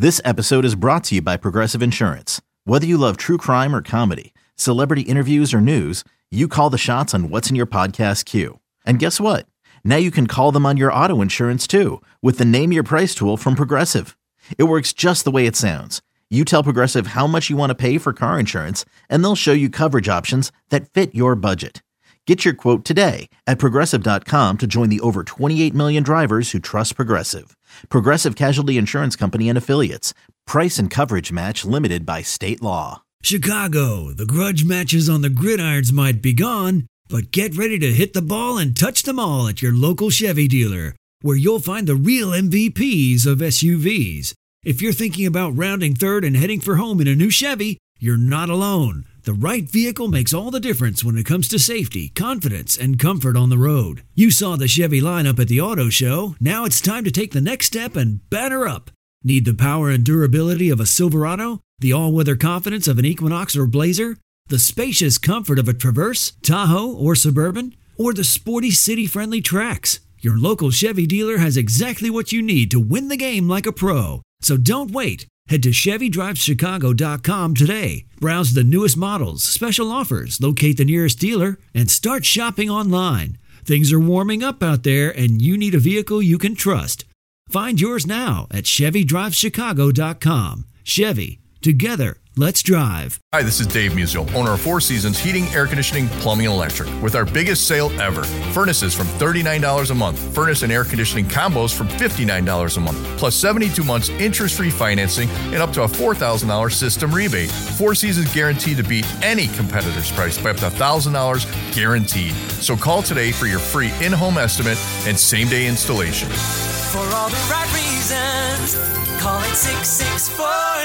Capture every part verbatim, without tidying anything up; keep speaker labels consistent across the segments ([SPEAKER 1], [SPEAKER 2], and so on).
[SPEAKER 1] This episode is brought to you by Progressive Insurance. Whether you love true crime or comedy, celebrity interviews or news, you call the shots on what's in your podcast queue. And guess what? Now you can call them on your auto insurance too with the Name Your Price tool from Progressive. It works just the way it sounds. You tell Progressive how much you want to pay for car insurance, and they'll show you coverage options that fit your budget. Get your quote today at Progressive dot com to join the over twenty-eight million drivers who trust Progressive. Progressive Casualty Insurance Company and Affiliates. Price and coverage match limited by state law.
[SPEAKER 2] Chicago, the grudge matches on the gridirons might be gone, but get ready to hit the ball and touch them all at your local Chevy dealer, where you'll find the real M V Ps of S U Vs. If you're thinking about rounding third and heading for home in a new Chevy, you're not alone. The right vehicle makes all the difference when it comes to safety, confidence, and comfort on the road. You saw the Chevy lineup at the auto show. Now it's time to take the next step and batter up. Need the power and durability of a Silverado? The all-weather confidence of an Equinox or Blazer? The spacious comfort of a Traverse, Tahoe, or Suburban? Or the sporty city-friendly Trax? Your local Chevy dealer has exactly what you need to win the game like a pro. So don't wait. Head to Chevy Drives Chicago dot com today. Browse the newest models, special offers, locate the nearest dealer, and start shopping online. Things are warming up out there, and you need a vehicle you can trust. Find yours now at Chevy Drives Chicago dot com. Chevy. Together, let's drive.
[SPEAKER 3] Hi, this is Dave Musial, owner of Four Seasons Heating, Air Conditioning, Plumbing, and Electric, with our biggest sale ever. Furnaces from thirty-nine dollars a month. Furnace and air conditioning combos from fifty-nine dollars a month. Plus seventy-two months interest-free financing and up to a four thousand dollars system rebate. Four Seasons guaranteed to beat any competitor's price by up to one thousand dollars guaranteed. So call today for your free in-home estimate and same-day installation.
[SPEAKER 4] For all the right reasons, call it six six four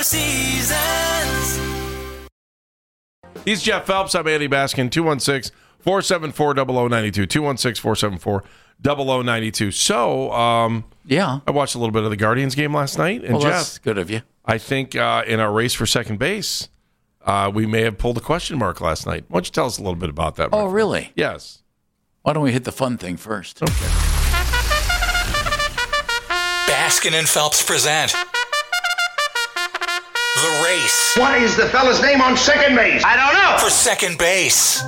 [SPEAKER 4] Seasons.
[SPEAKER 5] He's Jeff Phelps. I'm Andy Baskin. two one six, four seven four, zero zero nine two. two one six, four seven four, zero zero nine two. So, um,
[SPEAKER 6] yeah.
[SPEAKER 5] I watched a little bit of the Guardians game last night. And
[SPEAKER 6] well,
[SPEAKER 5] Jeff,
[SPEAKER 6] that's good of you.
[SPEAKER 5] I think uh, in our race for second base, uh, we may have pulled a question mark last night. Why don't you tell us a little bit about that?
[SPEAKER 6] Oh,
[SPEAKER 5] friend?
[SPEAKER 6] really?
[SPEAKER 5] Yes.
[SPEAKER 6] Why don't we hit the fun thing first?
[SPEAKER 5] Okay.
[SPEAKER 7] Baskin and Phelps present The Race.
[SPEAKER 8] What is the fella's name on second base? I don't know.
[SPEAKER 7] For second base.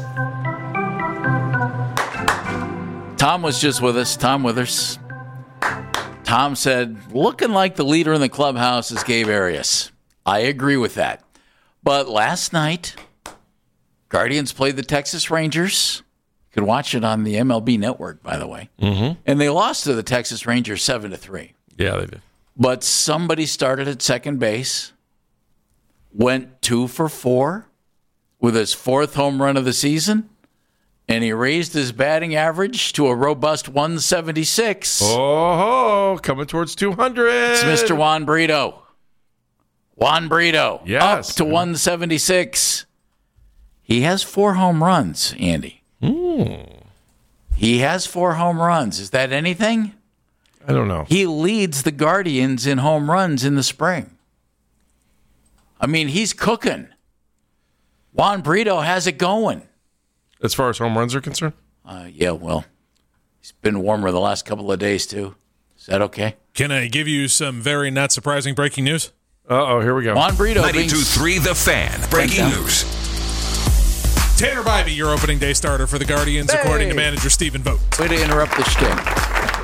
[SPEAKER 6] Tom was just with us. Tom Withers. Tom said, looking like the leader in the clubhouse is Gabe Arias. I agree with that. But last night, Guardians played the Texas Rangers. You can watch it on the M L B Network, by the way.
[SPEAKER 5] Mm-hmm.
[SPEAKER 6] And they lost to the Texas Rangers seven to three.
[SPEAKER 5] Yeah, they did.
[SPEAKER 6] But somebody started at second base, went two for four with his fourth home run of the season, and he raised his batting average to a robust one seventy-six.
[SPEAKER 5] Oh, coming towards two hundred.
[SPEAKER 6] It's Mister Juan Brito. Juan Brito.
[SPEAKER 5] Yes.
[SPEAKER 6] Up to one seventy-six. He has four home runs, Andy.
[SPEAKER 5] Mm.
[SPEAKER 6] He has four home runs. Is that anything?
[SPEAKER 5] I don't know.
[SPEAKER 6] He leads the Guardians in home runs in the spring. I mean, he's cooking. Juan Brito has it going.
[SPEAKER 5] As far as home runs are concerned?
[SPEAKER 6] Uh, yeah, well, it's been warmer the last couple of days, too. Is that okay?
[SPEAKER 9] Can I give you some very not surprising breaking news?
[SPEAKER 5] Uh-oh, here we go.
[SPEAKER 6] Juan Brito.
[SPEAKER 7] ninety-two point three The Fan. Breaking news.
[SPEAKER 9] Tanner Bybee, your opening day starter for the Guardians,
[SPEAKER 6] Hey.
[SPEAKER 9] according to manager Stephen Vogt.
[SPEAKER 6] Way to interrupt the shtick.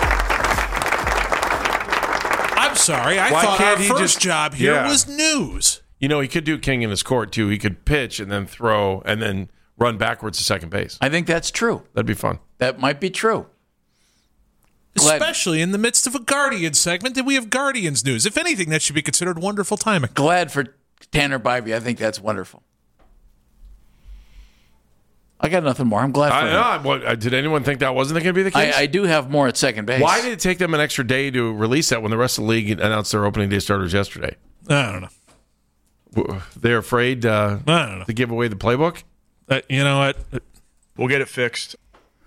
[SPEAKER 9] I'm sorry. I
[SPEAKER 5] Why
[SPEAKER 9] thought
[SPEAKER 5] can't
[SPEAKER 9] our
[SPEAKER 5] he
[SPEAKER 9] first
[SPEAKER 5] just-
[SPEAKER 9] job here
[SPEAKER 5] Yeah.
[SPEAKER 9] was news.
[SPEAKER 5] You know, he could do king in his court, too. He could pitch and then throw and then run backwards to second base.
[SPEAKER 6] I think that's true.
[SPEAKER 5] That'd be fun.
[SPEAKER 6] That might be true. Glad-
[SPEAKER 9] Especially in the midst of a Guardians segment, and we have Guardians news. If anything, that should be considered wonderful timing.
[SPEAKER 6] Glad for Tanner Bybee. I think that's wonderful. I got nothing more. I'm glad for
[SPEAKER 5] I,
[SPEAKER 6] him.
[SPEAKER 5] I, what, uh, did anyone think that wasn't going to be the case?
[SPEAKER 6] I, I do have more at second base.
[SPEAKER 5] Why did it take them an extra day to release that when the rest of the league announced their opening day starters yesterday?
[SPEAKER 9] I don't know.
[SPEAKER 5] W- They're afraid uh,
[SPEAKER 9] I don't know.
[SPEAKER 5] to give away the playbook?
[SPEAKER 9] Uh, you know what?
[SPEAKER 10] We'll get it fixed.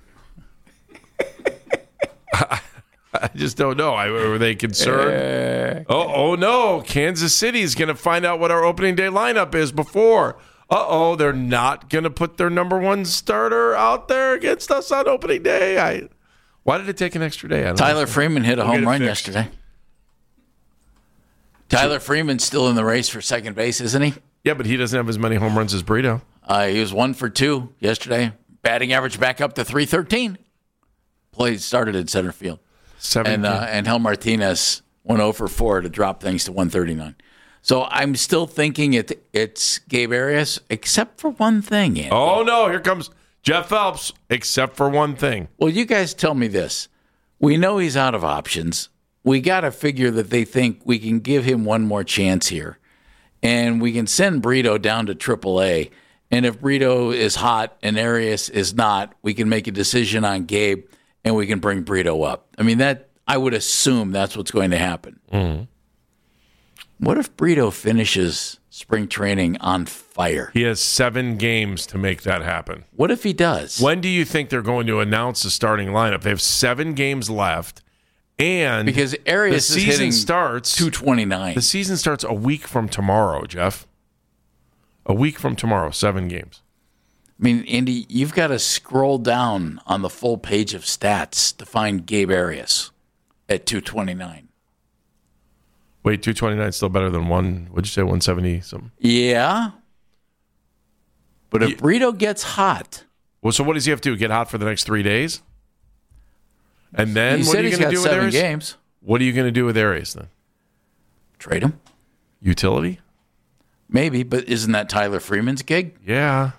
[SPEAKER 5] I just don't know. I, were they concerned? oh, oh, no. Kansas City is going to find out what our opening day lineup is before. Uh-oh, they're not going to put their number one starter out there against us on opening day. I. Why did it take an extra day? I don't
[SPEAKER 6] Tyler
[SPEAKER 5] know.
[SPEAKER 6] Freeman hit a
[SPEAKER 10] We'll get
[SPEAKER 6] home
[SPEAKER 10] it
[SPEAKER 6] run
[SPEAKER 10] fixed.
[SPEAKER 6] yesterday. Tyler Freeman's still in the race for second base, isn't he?
[SPEAKER 5] Yeah, but he doesn't have as many home runs as Brito.
[SPEAKER 6] Uh, he was one for two yesterday. Batting average back up to three thirteen. Play started in center field.
[SPEAKER 5] Seven
[SPEAKER 6] and uh, and Hel Martinez went oh for four to drop things to one thirty-nine. So I'm still thinking it it's Gabe Arias, except for one thing. Andy.
[SPEAKER 5] Oh, no. Here comes Jeff Phelps, except for one thing.
[SPEAKER 6] Well, you guys tell me this. We know he's out of options. We got to figure that they think we can give him one more chance here. And we can send Brito down to triple A. And if Brito is hot and Arias is not, we can make a decision on Gabe and we can bring Brito up. I mean, that I would assume that's what's going to happen.
[SPEAKER 5] Mm-hmm.
[SPEAKER 6] What if Brito finishes spring training on fire?
[SPEAKER 5] He has seven games to make that happen.
[SPEAKER 6] What if he does?
[SPEAKER 5] When do you think they're going to announce the starting lineup? They have seven games left. And
[SPEAKER 6] because Arias
[SPEAKER 5] the
[SPEAKER 6] is
[SPEAKER 5] season
[SPEAKER 6] hitting
[SPEAKER 5] starts
[SPEAKER 6] two twenty-nine.
[SPEAKER 5] The season starts a week from tomorrow, Jeff. A week from tomorrow, seven games.
[SPEAKER 6] I mean, Andy, you've got to scroll down on the full page of stats to find Gabe Arias at two twenty-nine.
[SPEAKER 5] Wait, two twenty-nine is still better than one, what'd you say, one seventy something?
[SPEAKER 6] Yeah. But if
[SPEAKER 5] yeah.
[SPEAKER 6] Brito gets hot.
[SPEAKER 5] Well, so what does he have to do? Get hot for the next three days? And then
[SPEAKER 6] he
[SPEAKER 5] what
[SPEAKER 6] said
[SPEAKER 5] are you
[SPEAKER 6] he's
[SPEAKER 5] going to
[SPEAKER 6] got
[SPEAKER 5] do with
[SPEAKER 6] seven
[SPEAKER 5] Arias?
[SPEAKER 6] games.
[SPEAKER 5] What are you going to do with Arias then?
[SPEAKER 6] Trade him.
[SPEAKER 5] Utility?
[SPEAKER 6] Maybe, but isn't that Tyler Freeman's gig?
[SPEAKER 5] Yeah.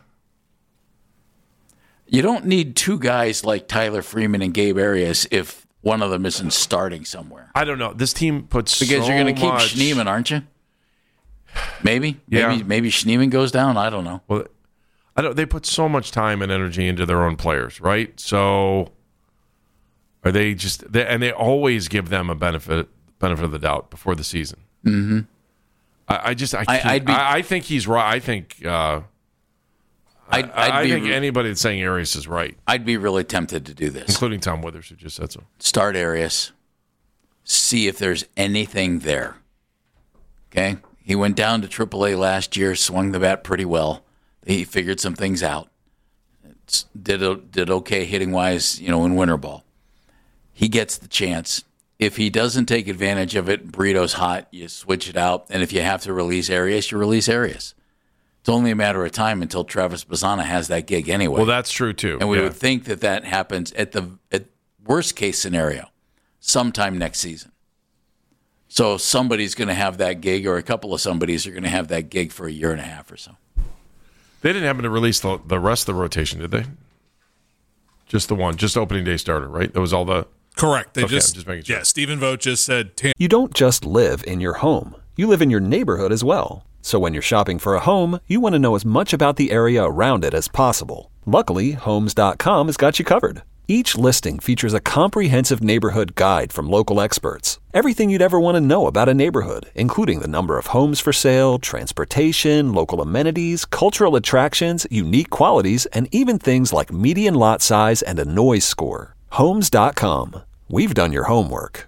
[SPEAKER 6] You don't need two guys like Tyler Freeman and Gabe Arias if one of them isn't starting somewhere.
[SPEAKER 5] I don't know. This team puts
[SPEAKER 6] because
[SPEAKER 5] so
[SPEAKER 6] you're going to keep
[SPEAKER 5] much...
[SPEAKER 6] Schneeman, aren't you? Maybe.
[SPEAKER 5] Yeah.
[SPEAKER 6] Maybe maybe Schneeman goes down. I don't know.
[SPEAKER 5] Well, I don't. They put so much time and energy into their own players, right? So are they just? They, and they always give them a benefit benefit of the doubt before the season.
[SPEAKER 6] Mm-hmm.
[SPEAKER 5] I, I just. I,
[SPEAKER 6] I, I'd be,
[SPEAKER 5] I, I think he's right. I think. Uh,
[SPEAKER 6] I'd,
[SPEAKER 5] I,
[SPEAKER 6] I'd
[SPEAKER 5] I
[SPEAKER 6] be,
[SPEAKER 5] think anybody that's saying Arias is right,
[SPEAKER 6] I'd be really tempted to do this,
[SPEAKER 5] including Tom Withers, who just said so.
[SPEAKER 6] Start Arias. See if there's anything there. Okay, he went down to triple A last year, swung the bat pretty well. He figured some things out. It's, did did okay hitting wise, you know, in winter ball. He gets the chance. If he doesn't take advantage of it, Brito's hot, you switch it out. And if you have to release Arias, you release Arias. It's only a matter of time until Travis Bazzana has that gig anyway.
[SPEAKER 5] Well, that's true too.
[SPEAKER 6] And we
[SPEAKER 5] yeah.
[SPEAKER 6] would think that that happens at the at worst case scenario, sometime next season. So somebody's going to have that gig, or a couple of somebodies are going to have that gig for a year and a half or so.
[SPEAKER 5] They didn't happen to release the, the rest of the rotation, did they? Just the one, just opening day starter, right? That was all the...
[SPEAKER 9] Correct. They
[SPEAKER 5] okay,
[SPEAKER 9] just,
[SPEAKER 5] just making sure.
[SPEAKER 9] Yeah, Stephen Vogt just said... Tam-
[SPEAKER 11] you don't just live in your home. You live in your neighborhood as well. So when you're shopping for a home, you want to know as much about the area around it as possible. Luckily, Homes dot com has got you covered. Each listing features a comprehensive neighborhood guide from local experts. Everything you'd ever want to know about a neighborhood, including the number of homes for sale, transportation, local amenities, cultural attractions, unique qualities, and even things like median lot size and a noise score. Homes dot com. We've done your homework.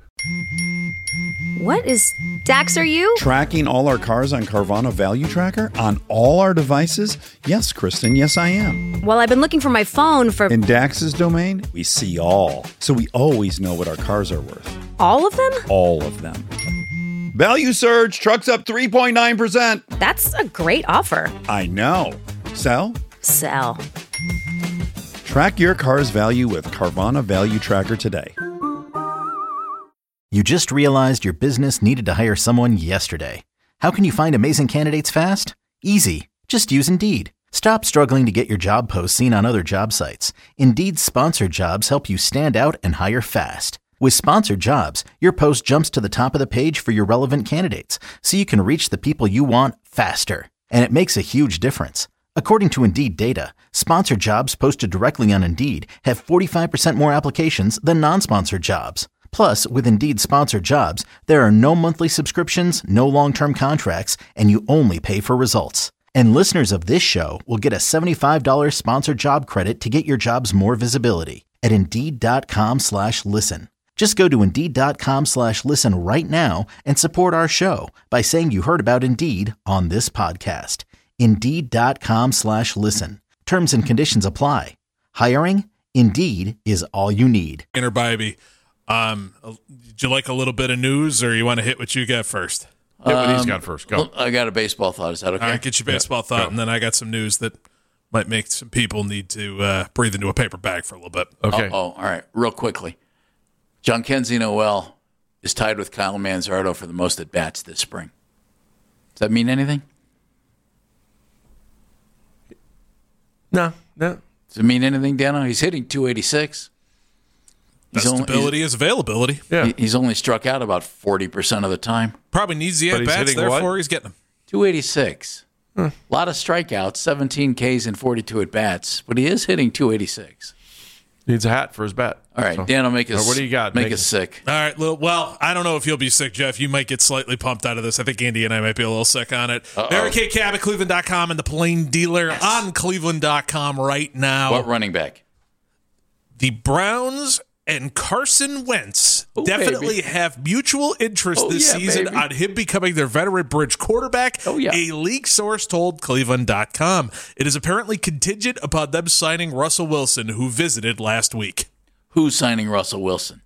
[SPEAKER 12] What is Dax, are you?
[SPEAKER 13] Tracking all our cars on Carvana Value Tracker on all our devices? Yes, Kristen, yes I am.
[SPEAKER 12] Well, I've been looking for my phone for...
[SPEAKER 13] In Dax's domain, we see all. So we always know what our cars are worth.
[SPEAKER 12] All of them?
[SPEAKER 13] All of them. Value surge, trucks up three point nine percent.
[SPEAKER 12] That's a great offer.
[SPEAKER 13] I know. Sell?
[SPEAKER 12] Sell.
[SPEAKER 13] Track your car's value with Carvana Value Tracker today.
[SPEAKER 1] You just realized your business needed to hire someone yesterday. How can you find amazing candidates fast? Easy. Just use Indeed. Stop struggling to get your job posts seen on other job sites. Indeed's sponsored jobs help you stand out and hire fast. With sponsored jobs, your post jumps to the top of the page for your relevant candidates, so you can reach the people you want faster. And it makes a huge difference. According to Indeed data, sponsored jobs posted directly on Indeed have forty-five percent more applications than non-sponsored jobs. Plus, with Indeed sponsored jobs, there are no monthly subscriptions, no long-term contracts, and you only pay for results. And listeners of this show will get a seventy-five dollars sponsored job credit to get your jobs more visibility at Indeed.com slash listen. Just go to Indeed.com slash listen right now and support our show by saying you heard about Indeed on this podcast. Indeed.com slash listen. Terms and conditions apply. Hiring? Indeed is all you need.
[SPEAKER 9] Inner Bybee. Um, did you like a little bit of news, or you want to hit what you got first?
[SPEAKER 5] Hit what he's
[SPEAKER 6] Um,
[SPEAKER 5] got first. Go.
[SPEAKER 6] I got a baseball thought. Is that okay?
[SPEAKER 9] All right, get your baseball thought,
[SPEAKER 5] Go.
[SPEAKER 9] and then I got some news that might make some people need to uh, breathe into a paper bag for a little bit.
[SPEAKER 5] Okay.
[SPEAKER 6] Oh, all right. Real quickly. John Kenzie Noel is tied with Kyle Manzardo for the most at-bats this spring. Does that mean anything?
[SPEAKER 5] No, no.
[SPEAKER 6] Does it mean anything, Dano? He's hitting two eighty-six. He's
[SPEAKER 9] Best
[SPEAKER 6] only,
[SPEAKER 9] ability
[SPEAKER 6] he's,
[SPEAKER 9] is availability.
[SPEAKER 5] Yeah.
[SPEAKER 6] he- he's only struck out about forty percent of the time.
[SPEAKER 9] Probably needs the
[SPEAKER 5] But he's
[SPEAKER 9] at-bats,
[SPEAKER 5] hitting what?
[SPEAKER 9] therefore he's getting them.
[SPEAKER 6] two eighty-six. A lot of strikeouts, seventeen Ks and forty-two at-bats, but he is hitting two eighty-six.
[SPEAKER 5] Needs a hat for his bat.
[SPEAKER 6] All right,
[SPEAKER 5] So-
[SPEAKER 6] Dano, make us,
[SPEAKER 5] What do you got?
[SPEAKER 6] make
[SPEAKER 5] Make
[SPEAKER 6] us
[SPEAKER 5] it-
[SPEAKER 6] sick.
[SPEAKER 9] All right, well, well, I don't know if you'll be sick, Jeff. You might get slightly pumped out of this. I think Andy and I might be a little sick on it.
[SPEAKER 6] Uh-oh.
[SPEAKER 9] Barry K. Cab at Cleveland dot com and the Plain Dealer on Cleveland dot com right now.
[SPEAKER 6] What running back?
[SPEAKER 9] The Browns and Carson Wentz
[SPEAKER 6] Oh,
[SPEAKER 9] definitely
[SPEAKER 6] baby.
[SPEAKER 9] have mutual interest
[SPEAKER 6] Oh,
[SPEAKER 9] this
[SPEAKER 6] yeah,
[SPEAKER 9] season
[SPEAKER 6] baby.
[SPEAKER 9] on him becoming their veteran bridge quarterback.
[SPEAKER 6] Oh, yeah.
[SPEAKER 9] A league source told Cleveland dot com. It is apparently contingent upon them signing Russell Wilson, who visited last week.
[SPEAKER 6] Who's signing Russell Wilson?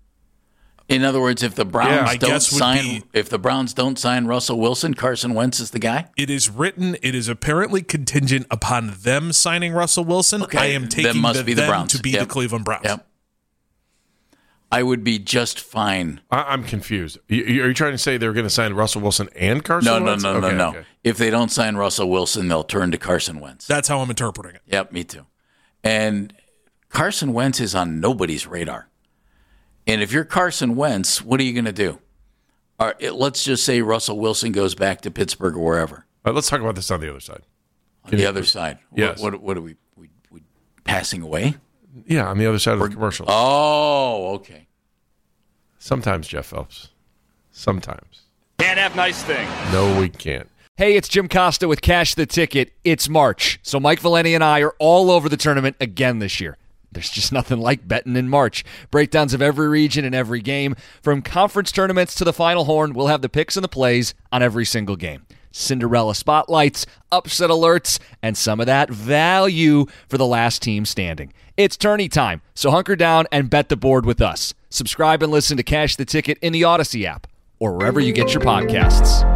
[SPEAKER 6] In other words, if the Browns
[SPEAKER 9] Yeah, I
[SPEAKER 6] don't
[SPEAKER 9] guess would
[SPEAKER 6] sign,
[SPEAKER 9] be-
[SPEAKER 6] if the Browns don't sign Russell Wilson, Carson Wentz is the guy.
[SPEAKER 9] It is written, it is apparently contingent upon them signing Russell Wilson.
[SPEAKER 6] Okay,
[SPEAKER 9] I am
[SPEAKER 6] then
[SPEAKER 9] taking
[SPEAKER 6] must
[SPEAKER 9] the,
[SPEAKER 6] be the
[SPEAKER 9] them
[SPEAKER 6] Browns.
[SPEAKER 9] to be
[SPEAKER 6] Yep.
[SPEAKER 9] the Cleveland Browns.
[SPEAKER 6] Yep. I would be just fine.
[SPEAKER 5] I, I'm confused. You, you- are you trying to say they're going to sign Russell Wilson and Carson
[SPEAKER 6] No, no,
[SPEAKER 5] Wentz?
[SPEAKER 6] no, no,
[SPEAKER 5] Okay,
[SPEAKER 6] no.
[SPEAKER 5] okay.
[SPEAKER 6] If they don't sign Russell Wilson, they'll turn to Carson Wentz.
[SPEAKER 9] That's how I'm interpreting it.
[SPEAKER 6] Yep, me too. And Carson Wentz is on nobody's radar. And if you're Carson Wentz, what are you going to do? All right, it- let's just say Russell Wilson goes back to Pittsburgh or wherever.
[SPEAKER 5] All right, let's talk about this on the other side.
[SPEAKER 6] On
[SPEAKER 5] Can
[SPEAKER 6] the
[SPEAKER 5] you-
[SPEAKER 6] other side.
[SPEAKER 5] Yes.
[SPEAKER 6] What, what, what are we, we, we passing away?
[SPEAKER 5] Yeah, on the other side of the commercial.
[SPEAKER 6] Oh, okay.
[SPEAKER 5] Sometimes, Jeff Phelps. Sometimes.
[SPEAKER 10] Can't have nice things.
[SPEAKER 5] No, we can't.
[SPEAKER 14] Hey, it's Jim Costa with Cash the Ticket. It's March, so Mike Valeni and I are all over the tournament again this year. There's just nothing like betting in March. Breakdowns of every region and every game. From conference tournaments to the Final Horn, we'll have the picks and the plays on every single game. Cinderella spotlights, upset alerts, and some of that value for the last team standing. It's tourney time, so hunker down and bet the board with us. Subscribe and listen to Cash the Ticket in the Odyssey app or wherever you get your podcasts.